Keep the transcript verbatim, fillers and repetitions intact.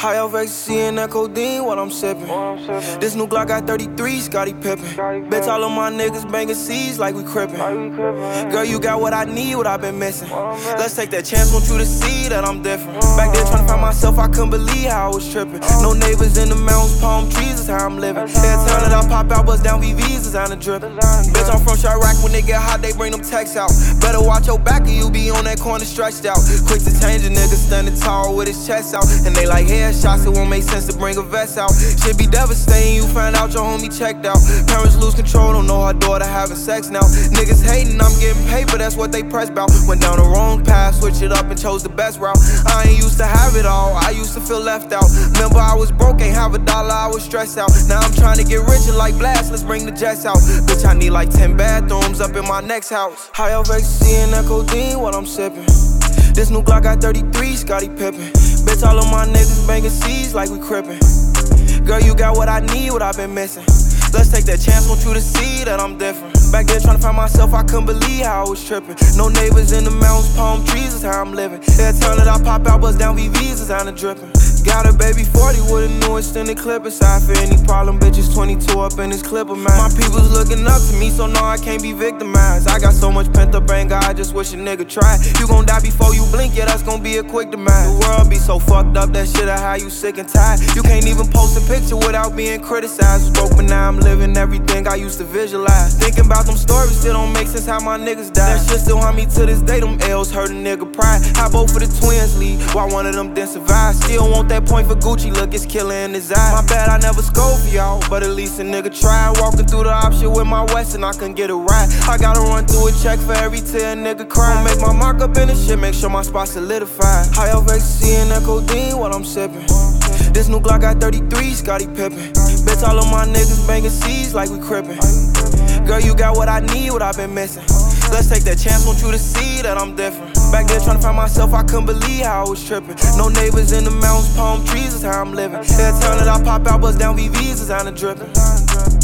High off ecstasy and that codeine while I'm sipping. This new Glock got thirty-three, Scottie Pippen. Bitch, all of my niggas banging C's like we crippin'. Girl, you got what I need, what I've been missing. Let's take that chance, want you to see that I'm different. Back there tryna find myself, I couldn't believe how I was trippin'. No neighbors in the mountains, palm trees is how I'm living. Every time that I pop out, bust down V Vs is on the drippin'. Bitch, I'm from Chirac, when they get hot, they bring them texts out. Better watch your back or you be on that corner stretched out. Quick to change a nigga standing tall with his chest out. And they like headshots, it won't make sense to bring a vest out. Shit be devastating, you find out your homie checked out. Parents lose control, don't know her daughter having sex now. Niggas hating, I'm getting paper, that's what they press bout. Went down the wrong path, switched it up and chose the best route. I ain't used to have it all, I used to feel left out. Remember I was broke, ain't have a dollar, I was stressed out. Now I'm trying to get richer like Blast, let's bring the jets out. Bitch, I need like ten bathrooms up in my next house. High off ecstasy and that codeine while I'm sipping. This new Glock got thirty-three, Scottie Pippen. Bitch, all of my niggas banging C's like we crippin'. Girl, you got what I need, what I've been missing. Let's take that chance, want you to see that I'm different. Back there tryna find myself, I couldn't believe how I was trippin'. No neighbors in the mountains, palm trees is how I'm living. Every time that I pop out, bust down V Vs is on the drippin'. Got a baby forty with a new extended clip inside. For any problem, bitches twenty-two up in this clip of mine. My people's looking up to me, so no, I can't be victimized. I got so much pent up anger, I just wish a nigga tried. You gon' die before you blink, yeah, that's gon' be a quick demise. The world be so fucked up, that shit I how you sick and tired. You can't even post a picture without being criticized. Was broke, but now I'm living everything I used to visualize. Thinking about them stories still don't make sense how my niggas died. That shit still haunt me to this day, them L's hurt a nigga pride. How both of the twins leave, while one of them didn't survive. Still want that point for Gucci, look, it's killer in his eye. My bad, I never scored for y'all, but at least a nigga tried. Walking through the option with my West and I couldn't get a ride. I gotta run through a check for every tear a nigga cry. Make my mark up in the shit, make sure my spot solidified. High off ecstasy and that codeine while I'm sipping. This new Glock got thirty-three, Scottie Pippen. Bitch, all of my niggas banging C's like we crippin'. Girl, you got what I need, what I've been missing. Let's take that chance, want you to see that I'm different. Back there tryna find myself, I couldn't believe how I was trippin'. No neighbors in the mountains, palm trees is how I'm living. Every time that I pop out, bust down V Vs is on the drippin'.